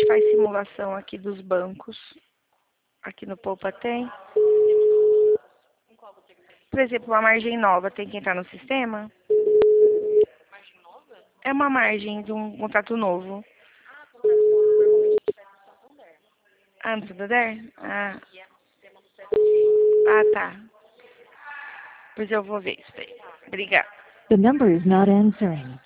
gente faz simulação aqui dos bancos. Aqui no Poupa tem. Por exemplo, uma margem nova tem que entrar no sistema. É uma margem de um contrato novo. Ah, no Santander? Ah, tá. Pois eu vou ver isso daí. Obrigada. The number is not answering.